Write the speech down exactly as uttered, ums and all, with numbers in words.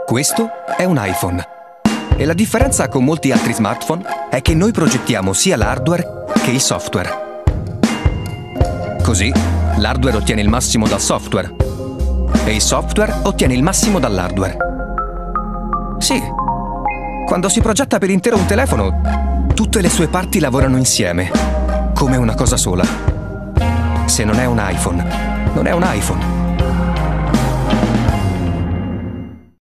Questo è un iPhone. E la differenza con molti altri smartphone è che noi progettiamo sia l'hardware che il software. Così, l'hardware ottiene il massimo dal software e il software ottiene il massimo dall'hardware. Sì, quando si progetta per intero un telefono, tutte le sue parti lavorano insieme, come una cosa sola. Se non è un iPhone, non è un iPhone.